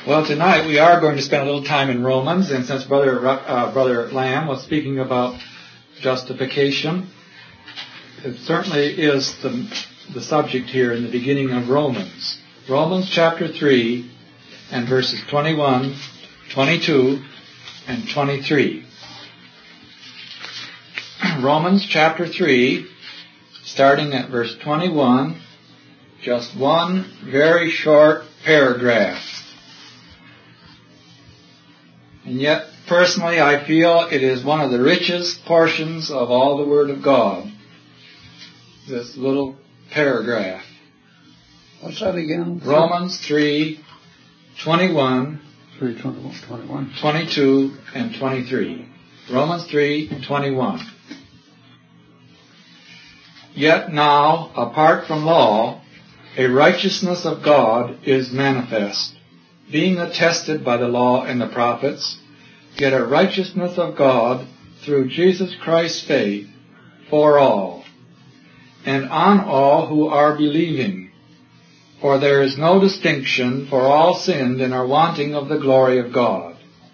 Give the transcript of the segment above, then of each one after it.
Well, tonight we are going to spend a little time in Romans, and since Brother Lamb was speaking about justification, it certainly is the subject here in the beginning of Romans. Romans chapter 3 and verses 21, 22, and 23. Romans chapter 3, starting at verse 21, just one very short paragraph. And yet, personally, I feel it is one of the richest portions of all the Word of God. This little paragraph. What's that again? Romans 3, 21, 22, and 23. Romans 3, 21. Yet now, apart from law, a righteousness of God is manifest, being attested by the law and the prophets, yet a righteousness of God through Jesus Christ's faith for all, and on all who are believing. For there is no distinction, for all sinned and are wanting of the glory of God.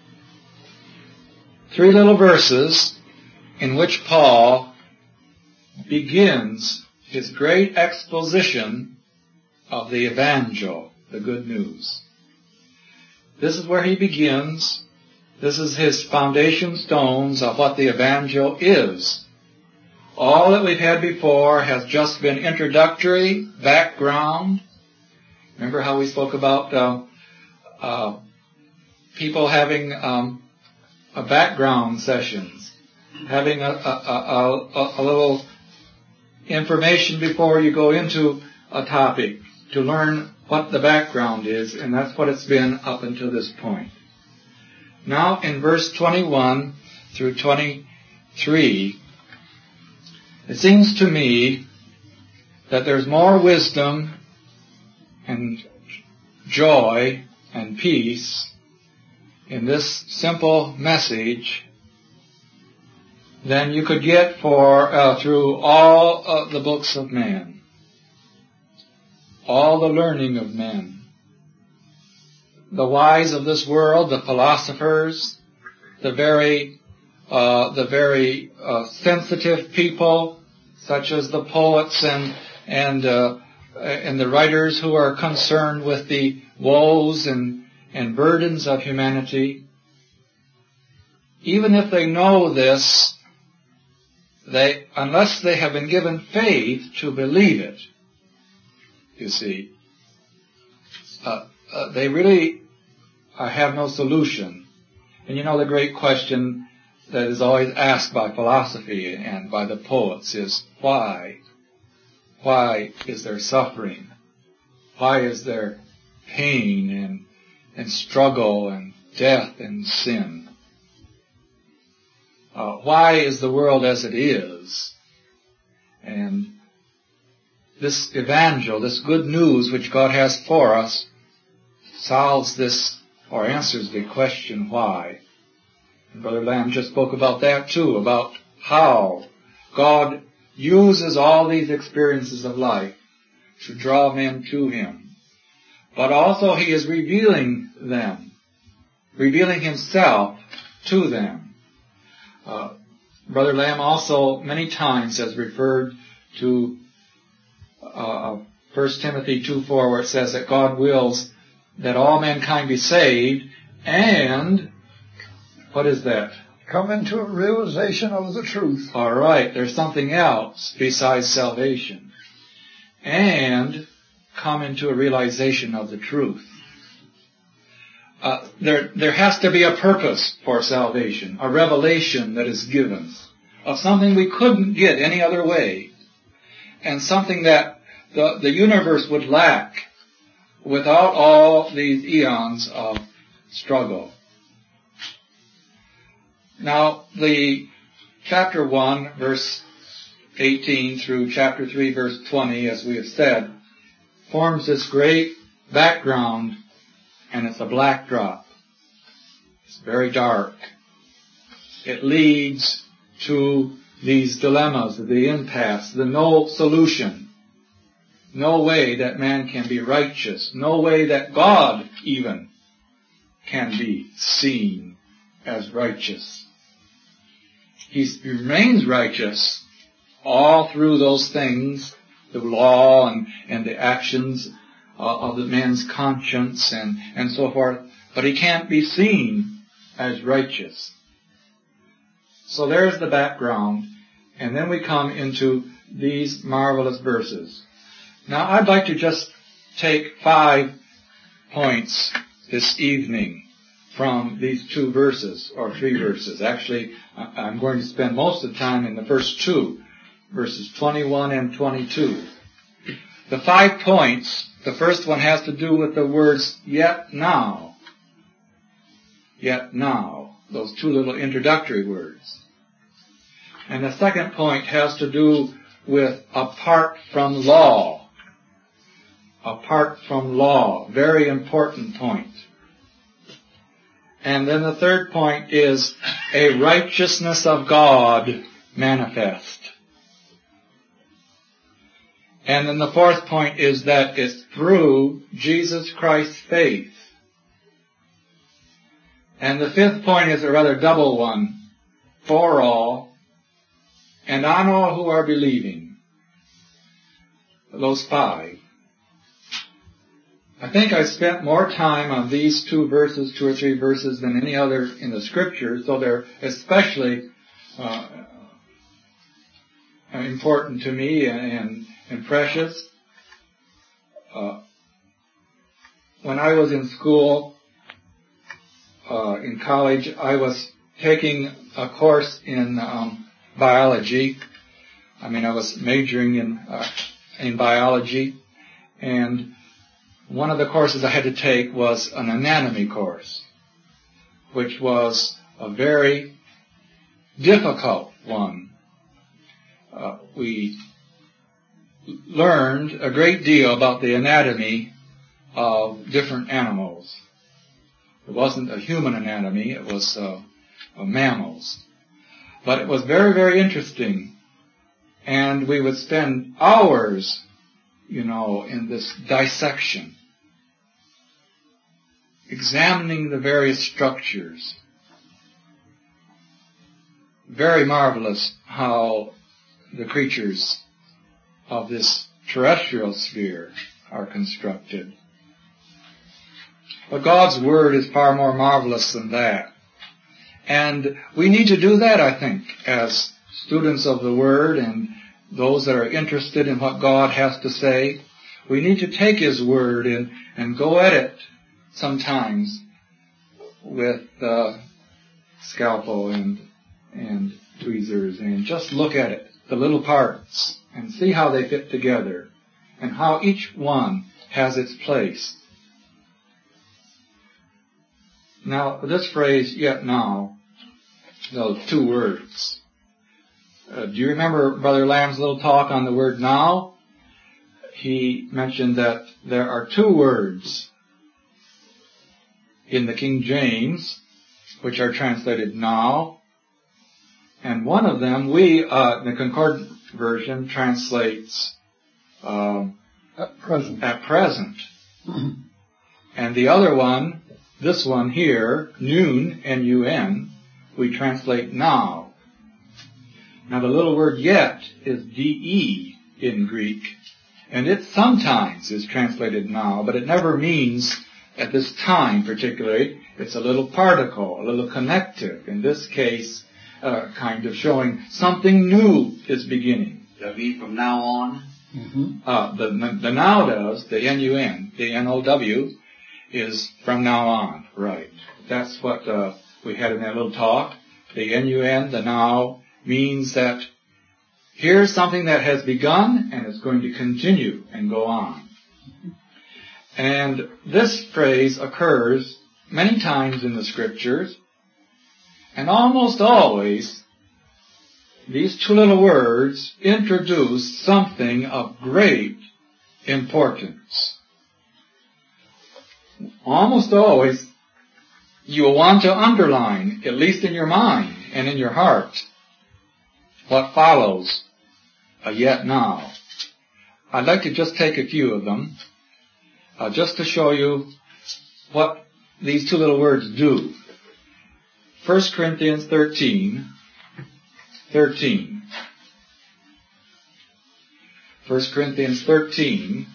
3 little verses in which Paul begins his great exposition of the Evangel, the good news. This is where he begins. This is his foundation stones of what the Evangel is. All that we've had before has just been introductory, background. Remember how we spoke about people having a background sessions, having a little information before you go into a topic to learn what the background is, and that's what it's been up until this point. Now in verse 21 through 23, it seems to me that there's more wisdom and joy and peace in this simple message than you could get through all of the books of man, all the learning of men. The wise of this world, the philosophers, the very sensitive people, such as the poets and the writers who are concerned with the woes and burdens of humanity. Even if they know this, unless they have been given faith to believe it, you see, they really have no solution. And you know the great question that is always asked by philosophy and by the poets is why? Why is there suffering? Why is there pain and struggle and death and sin? Why is the world as it is? And this evangel, this good news which God has for us, solves this or answers the question why. And Brother Lamb just spoke about that too, about how God uses all these experiences of life to draw men to Him. But also He is revealing them, revealing Himself to them. Brother Lamb also many times has referred to 1 Timothy 2:4, where it says that God wills that all mankind be saved and, what is that? Come into a realization of the truth. All right, there's something else besides salvation. And come into a realization of the truth. There has to be a purpose for salvation, a revelation that is given of something we couldn't get any other way, and something that the universe would lack without all these eons of struggle. Now, the chapter 1, verse 18 through chapter 3, verse 20, as we have said, forms this great background, and it's a black drop. It's very dark. It leads to these dilemmas, the impasse, the no solution. No way that man can be righteous. No way that God even can be seen as righteous. He remains righteous all through those things, the law and the actions of the man's conscience and so forth, but he can't be seen as righteous. So there's the background, and then we come into these marvelous verses. Now I'd like to just take 5 points this evening from these 2 verses, or 3 verses. Actually, I'm going to spend most of the time in the first 2, verses 21 and 22. The 5 points, the first one has to do with the words, yet now. Yet now. Those 2 little introductory words. And the second point has to do with apart from law. Apart from law. Very important point. And then the third point is a righteousness of God manifest. And then the fourth point is that it's through Jesus Christ's faith. And the fifth point is a rather double one. For all, and on all who are believing. Those 5. I think I spent more time on these 2 verses, 2 or 3 verses, than any other in the Scriptures, so they're especially important to me and precious. When I was in school, in college, I was taking a course in biology. I was majoring in biology, and one of the courses I had to take was an anatomy course, which was a very difficult one. We learned a great deal about the anatomy of different animals. It wasn't a human anatomy, it was mammals. But it was very, very interesting. And we would spend hours, in this dissection, examining the various structures. Very marvelous how the creatures of this terrestrial sphere are constructed. But God's Word is far more marvelous than that. And we need to do that, I think, as students of the Word and those that are interested in what God has to say. We need to take His Word and go at it sometimes with scalpel and tweezers and just look at it, the little parts, and see how they fit together and how each one has its place. Now, this phrase, yet now, those 2 words. Do you remember Brother Lamb's little talk on the word now? He mentioned that there are 2 words in the King James which are translated now, and one of them, the Concordant version translates at present. And the other one, this one here, noon, N-U-N, we translate now. Now the little word yet is D-E in Greek, and it sometimes is translated now, but it never means at this time particularly. It's a little particle, a little connective. In this case, kind of showing something new is beginning. Does that mean from now on? Mm-hmm. The now does, the N-U-N, the N-O-W, is from now on, right. That's what we had in that little talk. The N-U-N, the now, means that here's something that has begun and is going to continue and go on. And this phrase occurs many times in the Scriptures, and almost always these 2 little words introduce something of great importance. Almost always you will want to underline, at least in your mind and in your heart, what follows a yet now. I'd like to just take a few of them, just to show you what these two little words do. 1 Corinthians 13. 1 Corinthians 13.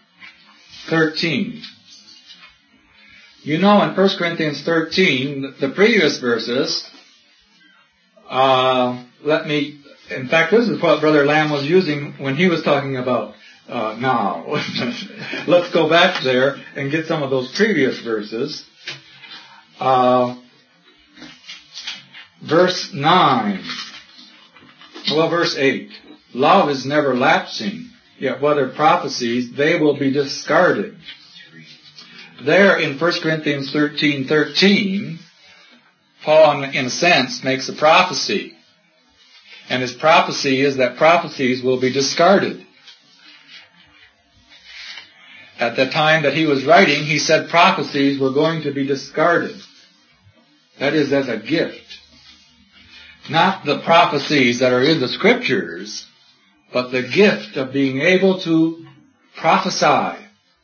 You know, in 1 Corinthians 13, the previous verses, in fact, this is what Brother Lamb was using when he was talking about now. Let's go back there and get some of those previous verses. Verse 9. Well, verse 8. Love is never lapsing, yet whether prophecies, they will be discarded. There in 1 Corinthians 13:13, Paul, in a sense, makes a prophecy. And his prophecy is that prophecies will be discarded. At the time that he was writing, he said prophecies were going to be discarded. That is, as a gift. Not the prophecies that are in the Scriptures, but the gift of being able to prophesy.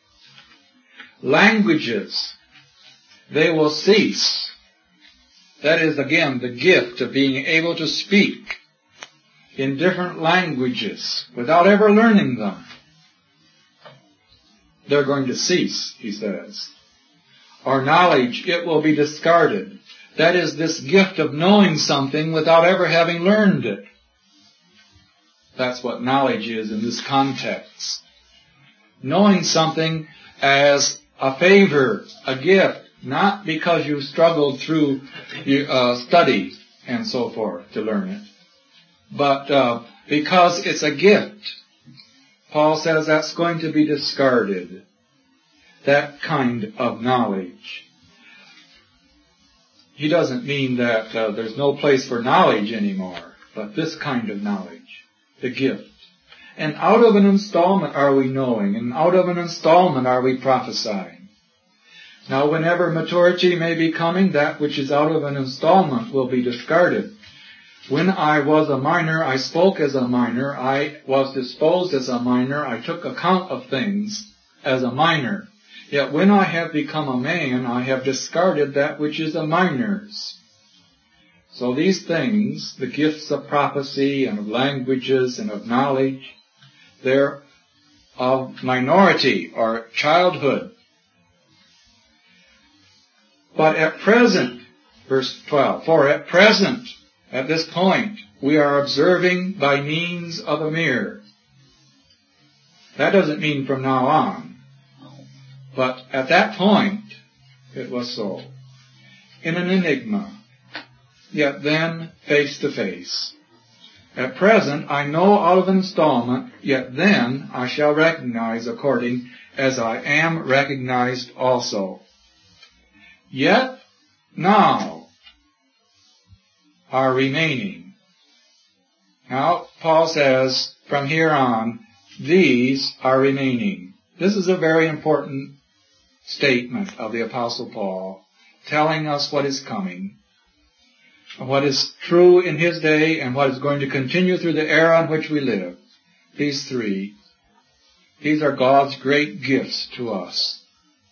Languages, they will cease. That is, again, the gift of being able to speak in different languages without ever learning them. They're going to cease, he says. Or knowledge, it will be discarded. That is, this gift of knowing something without ever having learned it. That's what knowledge is in this context. Knowing something as a favor, a gift, not because you struggled through study and so forth to learn it, but because it's a gift. Paul says that's going to be discarded. That kind of knowledge. He doesn't mean that there's no place for knowledge anymore, but this kind of knowledge, the gift. And out of an installment are we knowing, and out of an installment are we prophesying. Now, whenever maturity may be coming, that which is out of an installment will be discarded. When I was a minor, I spoke as a minor. I was disposed as a minor. I took account of things as a minor. Yet when I have become a man, I have discarded that which is a minor's. So these things, the gifts of prophecy and of languages and of knowledge, they're of minority or childhood. But at present, verse 12, for at present, at this point, we are observing by means of a mirror. That doesn't mean from now on. But at that point, it was so. In an enigma, yet then face to face. At present, I know out of installment, yet then I shall recognize according as I am recognized also. Yet now are remaining. Now, Paul says, from here on, these are remaining. This is a very important statement of the Apostle Paul, telling us what is coming, what is true in his day, and what is going to continue through the era in which we live. These three. These are God's great gifts to us.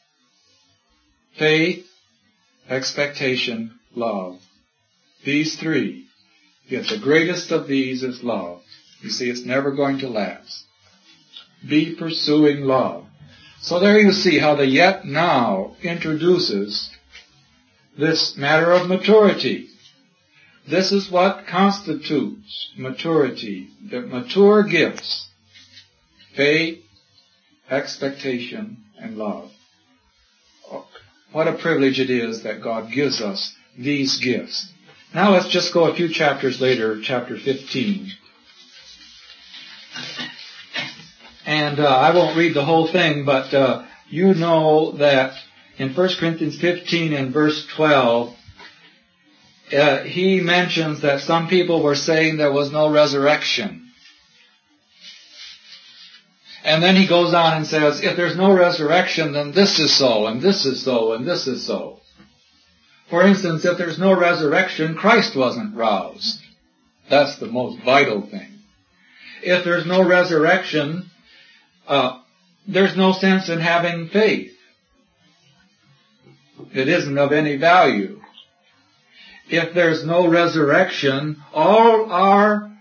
Faith, expectation, love. These three. Yet the greatest of these is love. You see, it's never going to last. Be pursuing love. So there you see how the yet now introduces this matter of maturity. This is what constitutes maturity, the mature gifts, faith, expectation, and love. What a privilege it is that God gives us these gifts. Now let's just go a few chapters later, chapter 15. And I won't read the whole thing, but you know that in 1 Corinthians 15 and verse 12, he mentions that some people were saying there was no resurrection. And then he goes on and says, if there's no resurrection, then this is so, and this is so, and this is so. For instance, if there's no resurrection, Christ wasn't roused. That's the most vital thing. If there's no resurrection, there's no sense in having faith. It isn't of any value. If there's no resurrection, all our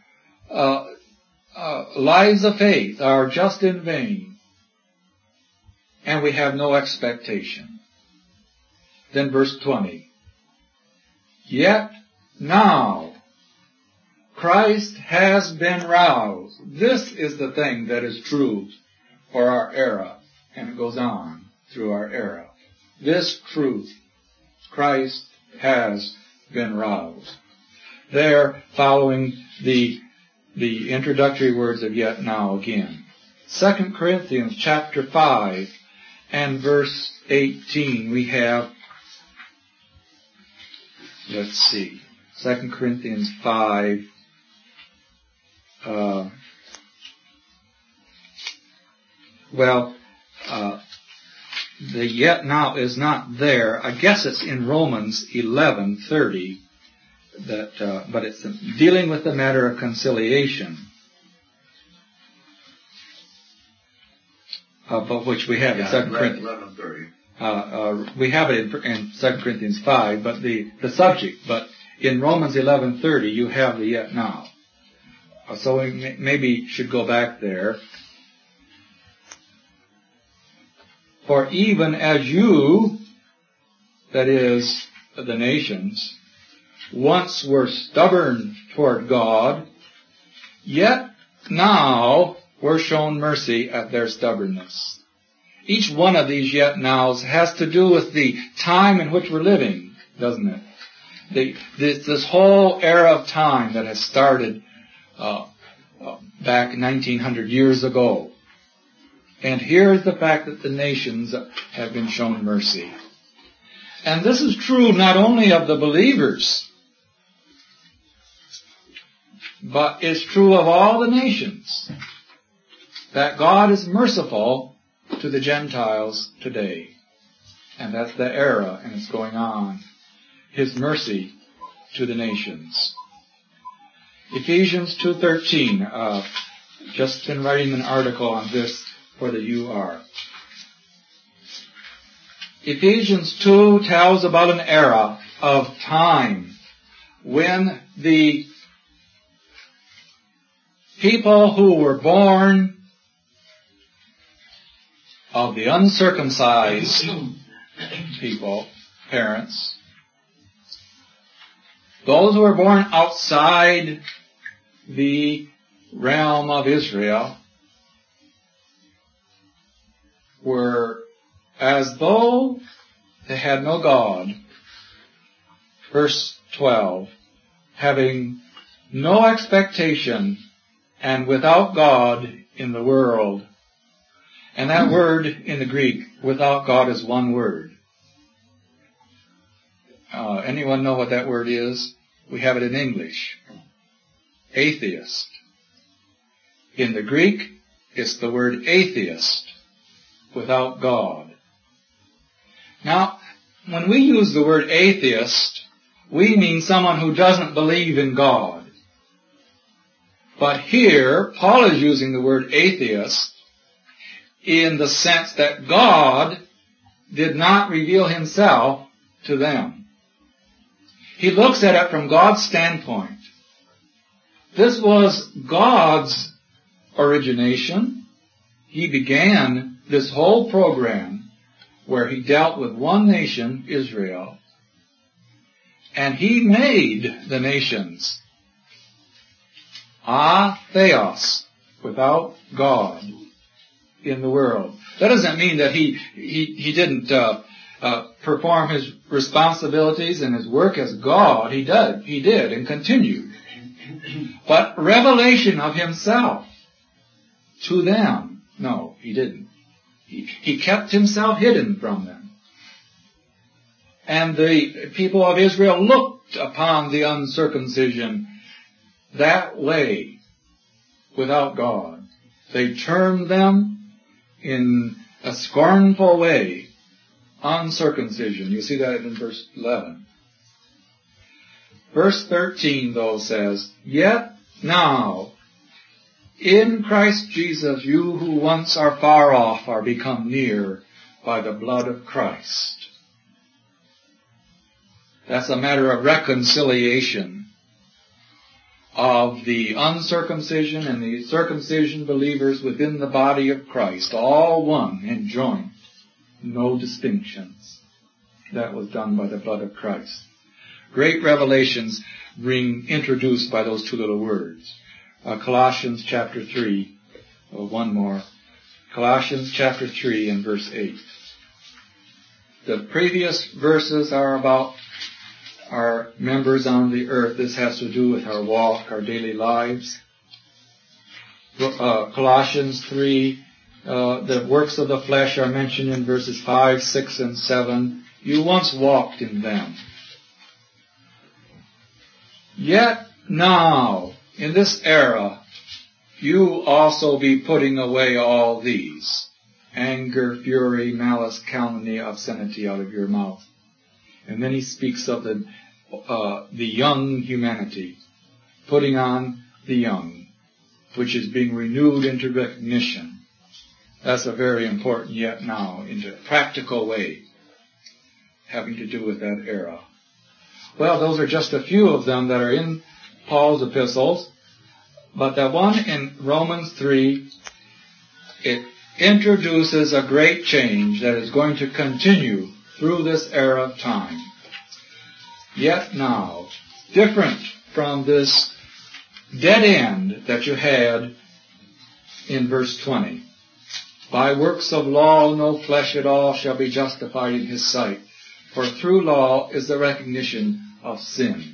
lives of faith are just in vain, and we have no expectation. Then verse 20. Yet now Christ has been roused. This is the thing that is true for our era, and it goes on through our era. This truth, Christ has been roused. There, following the introductory words of yet now again. 2 Corinthians chapter 5 and verse 18 we have, let's see, 2 Corinthians 5, the yet now is not there. I guess it's in Romans 11:30, but it's dealing with the matter of conciliation, but which we have in 2 Corinthians 11:30. We have it in 2 Corinthians 5, but the subject. But in Romans 11:30, you have the yet now. So we maybe should go back there. For even as you, that is, the nations, once were stubborn toward God, yet now were shown mercy at their stubbornness. Each one of these yet nows has to do with the time in which we're living, doesn't it? This whole era of time that has started back 1900 years ago. And here's the fact that the nations have been shown mercy. And this is true not only of the believers, but it's true of all the nations, that God is merciful to the Gentiles today. And that's the era, and it's going on. His mercy to the nations. Ephesians 2:13. Just been writing an article on this for the UR. Ephesians 2 tells about an era of time when the people who were born of the uncircumcised people, parents, those who were born outside the realm of Israel, were as though they had no God. Verse 12, having no expectation and without God in the world. And that word in the Greek, without God, is one word. Anyone know what that word is? We have it in English. Atheist. In the Greek, it's the word atheist. Without God. Now, when we use the word atheist, we mean someone who doesn't believe in God. But here, Paul is using the word atheist in the sense that God did not reveal himself to them. He looks at it from God's standpoint. This was God's origination. He began this whole program where he dealt with one nation, Israel, and he made the nations theos, without God in the world. That doesn't mean that he didn't perform his responsibilities and his work as God. He did and continued. But revelation of himself to them, no, he didn't. He kept himself hidden from them. And the people of Israel looked upon the uncircumcision that way, without God. They termed them in a scornful way, uncircumcision. You see that in verse 11. Verse 13, though, says, yet now, in Christ Jesus, you who once are far off are become near by the blood of Christ. That's a matter of reconciliation of the uncircumcision and the circumcision believers within the body of Christ, all one and joined, no distinctions. That was done by the blood of Christ. Great revelations introduced by those two little words. Colossians chapter 3, one more. Colossians chapter 3 and verse 8. The previous verses are about our members on the earth. This has to do with our walk, our daily lives. Colossians 3, the works of the flesh are mentioned in verses 5, 6, and 7. You once walked in them. Yet now, in this era, you also be putting away all these: anger, fury, malice, calumny, obscenity out of your mouth. And then he speaks of the young humanity, putting on the young, which is being renewed into recognition. That's a very important yet now, into a practical way, having to do with that era. Well, those are just a few of them that are in Paul's epistles. But that one in Romans 3, it introduces a great change that is going to continue through this era of time. Yet now, different from this dead end that you had in verse 20. By works of law no flesh at all shall be justified in his sight, for through law is the recognition of sin.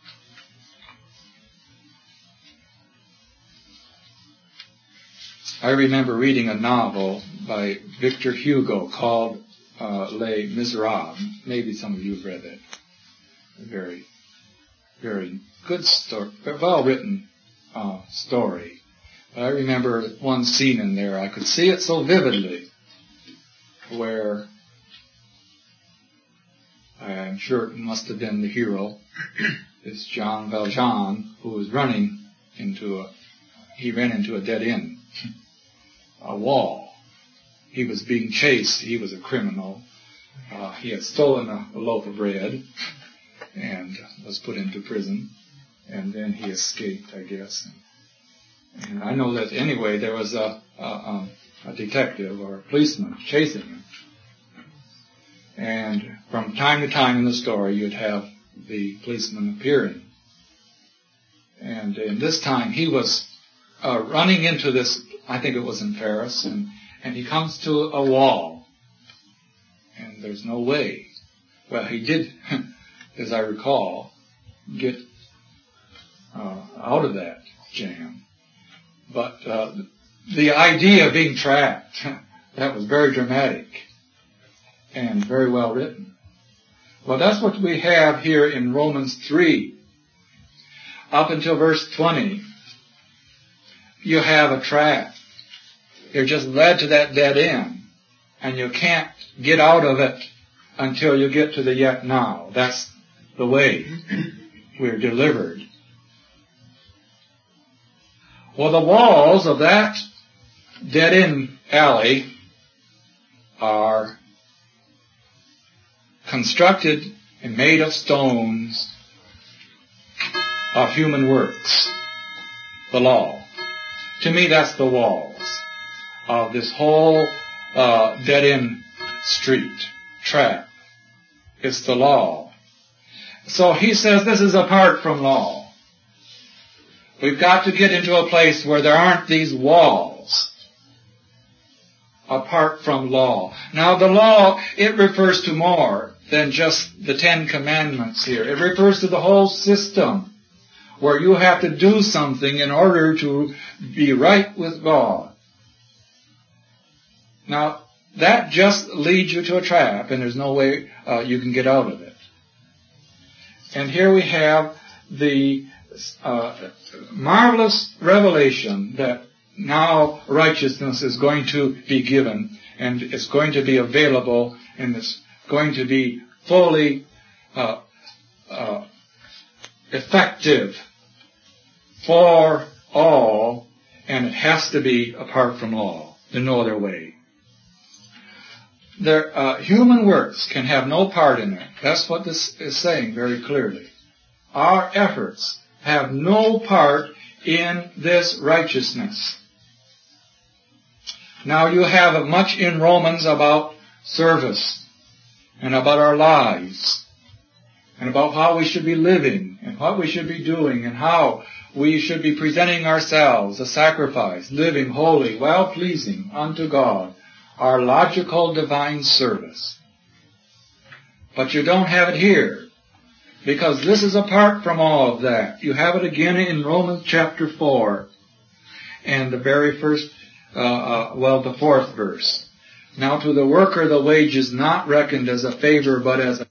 I remember reading a novel by Victor Hugo called Les Miserables. Maybe some of you have read it. A very, very good story, well-written story. But I remember one scene in there. I could see it so vividly, where I'm sure it must have been the hero, this Jean Valjean, who was running into he ran into a dead end. A wall. He was being chased. He was a criminal. He had stolen a loaf of bread and was put into prison. And then he escaped, I guess. And I know that anyway, there was a detective or a policeman chasing him. And from time to time in the story, you'd have the policeman appearing. And in this time, he was running into this, I think it was in Paris, and he comes to a wall. And there's no way. Well, he did, as I recall, get out of that jam. But the idea of being trapped, that was very dramatic and very well written. Well, that's what we have here in Romans 3. Up until verse 20, you have a trap. You're just led to that dead end, and you can't get out of it until you get to the yet now. That's the way we're delivered. Well, the walls of that dead-end alley are constructed and made of stones of human works. The law. To me, that's the walls of this whole dead-end street, trap. It's the law. So he says this is apart from law. We've got to get into a place where there aren't these walls apart from law. Now the law, it refers to more than just the 10 Commandments here. It refers to the whole system where you have to do something in order to be right with God. Now, that just leads you to a trap, and there's no way you can get out of it. And here we have the marvelous revelation that now righteousness is going to be given, and it's going to be available, and it's going to be fully effective for all, and it has to be apart from law. There's no other way. human works can have no part in it. That's what this is saying very clearly. Our efforts have no part in this righteousness. Now you have much in Romans about service and about our lives and about how we should be living and what we should be doing and how we should be presenting ourselves a sacrifice, living holy, well-pleasing unto God, our logical divine service. But you don't have it here, because this is apart from all of that. You have it again in Romans chapter 4, and the very first, the fourth verse. Now to the worker the wage is not reckoned as a favor, but as a